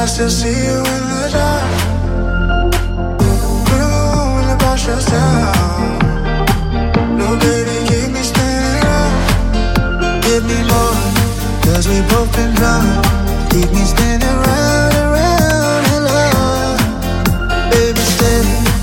I still see you in the dark. When the bar shuts down. No, baby, keep me standing up. Give me more, 'cause we both been drunk. Keep me standing